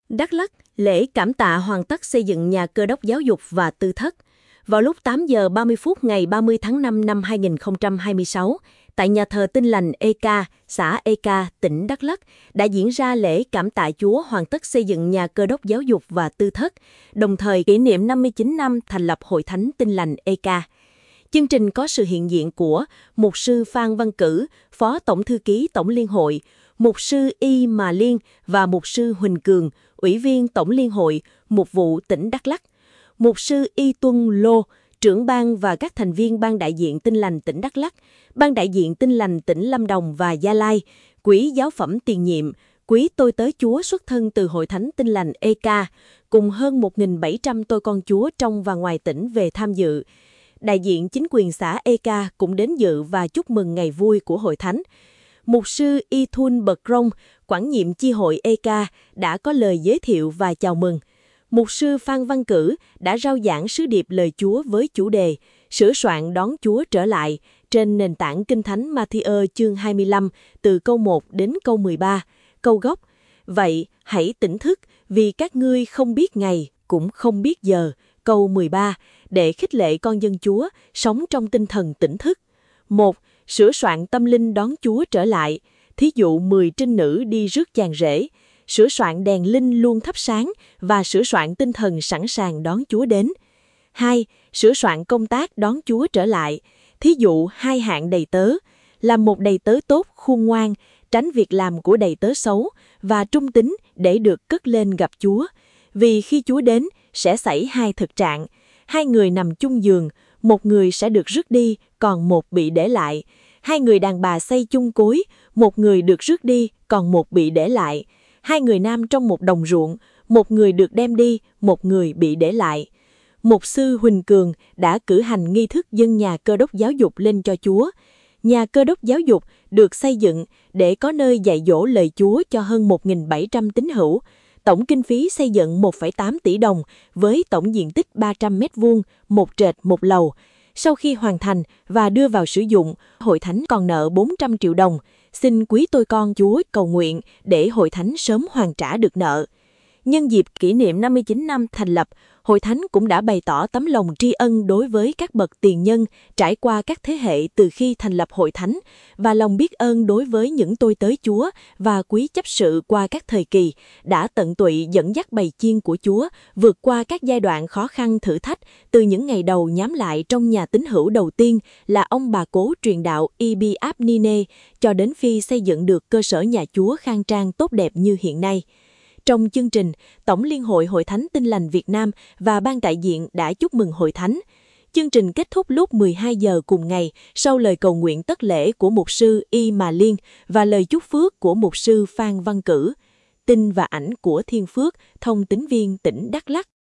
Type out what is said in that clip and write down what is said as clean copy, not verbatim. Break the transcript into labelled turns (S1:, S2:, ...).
S1: Đắk Lắk, lễ cảm tạ hoàn tất xây dựng nhà Cơ đốc giáo dục và tư thất. Vào lúc 8 giờ 30 phút ngày 30 tháng 5 năm 2026, tại nhà thờ Tin lành Eka, xã Eka, tỉnh Đắk Lắk, đã diễn ra lễ cảm tạ Chúa hoàn tất xây dựng nhà Cơ đốc giáo dục và tư thất, đồng thời kỷ niệm 59 năm thành lập Hội Thánh Tin lành Eka. Chương trình có sự hiện diện của Mục sư Phan Văn Cử, Phó Tổng thư ký Tổng Liên hội, Mục sư Y Mà Liên và Mục sư Huỳnh Cường, Ủy viên Tổng Liên hội, Mục vụ tỉnh Đắk Lắk. Mục sư Y Tuân Lô, trưởng ban và các thành viên ban đại diện Tin lành tỉnh Đắk Lắk, ban đại diện Tin lành tỉnh Lâm Đồng và Gia Lai, quỹ giáo phẩm tiền nhiệm, quỹ tôi tớ Chúa xuất thân từ Hội Thánh Tin lành Eka, cùng hơn 1.700 tôi con Chúa trong và ngoài tỉnh về tham dự. Đại diện chính quyền xã Eka cũng đến dự và chúc mừng ngày vui của Hội Thánh. Mục sư Y Thun Bật Rông, quản nhiệm chi hội Eka, đã có lời giới thiệu và chào mừng. Mục sư Phan Văn Cử đã rao giảng sứ điệp lời Chúa với chủ đề sửa soạn đón Chúa trở lại trên nền tảng Kinh Thánh Ma-thi-ơ chương 25 từ câu 1 đến câu 13, câu gốc. Vậy, hãy tỉnh thức vì các ngươi không biết ngày, cũng không biết giờ, câu 13, để khích lệ con dân Chúa sống trong tinh thần tỉnh thức. 1. Sửa soạn tâm linh đón Chúa trở lại. Thí dụ 10 trinh nữ đi rước chàng rể. Sửa soạn đèn linh luôn thắp sáng và sửa soạn tinh thần sẵn sàng đón Chúa đến. 2. Sửa soạn công tác đón Chúa trở lại. Thí dụ 2 hạng đầy tớ. Làm một đầy tớ tốt, khôn ngoan, tránh việc làm của đầy tớ xấu và trung tín để được cất lên gặp Chúa. Vì khi Chúa đến, sẽ xảy 2 thực trạng. 2 người nằm chung giường, một người sẽ được rước đi, còn một bị để lại. 2 người đàn bà xây chung cối, một người được rước đi, còn một bị để lại. 2 người nam trong một đồng ruộng, một người được đem đi, một người bị để lại. Mục sư Huỳnh Cường đã cử hành nghi thức dâng nhà Cơ đốc giáo dục lên cho Chúa. Nhà Cơ đốc giáo dục được xây dựng để có nơi dạy dỗ lời Chúa cho hơn 1.700 tín hữu. Tổng kinh phí xây dựng 1,8 tỷ đồng với tổng diện tích 300 m², một trệt một lầu. Sau khi hoàn thành và đưa vào sử dụng, Hội Thánh còn nợ 400 triệu đồng. Xin quý tôi con Chúa cầu nguyện để Hội Thánh sớm hoàn trả được nợ. Nhân dịp kỷ niệm 59 năm thành lập, Hội Thánh cũng đã bày tỏ tấm lòng tri ân đối với các bậc tiền nhân trải qua các thế hệ từ khi thành lập Hội Thánh và lòng biết ơn đối với những tôi tớ Chúa và quý chấp sự qua các thời kỳ đã tận tụy dẫn dắt bầy chiên của Chúa vượt qua các giai đoạn khó khăn thử thách từ những ngày đầu nhám lại trong nhà tín hữu đầu tiên là ông bà cố truyền đạo Ibi Abnine cho đến khi xây dựng được cơ sở nhà Chúa khang trang tốt đẹp như hiện nay. Trong chương trình, Tổng Liên hội Hội Thánh Tin lành Việt Nam và ban đại diện đã chúc mừng Hội Thánh. Chương trình kết thúc lúc 12 giờ cùng ngày sau lời cầu nguyện tất lễ của Mục sư Y Mà Liên và lời chúc phước của Mục sư Phan Văn Cử. Tin và ảnh của Thiên Phước, thông tín viên tỉnh Đắk Lắk.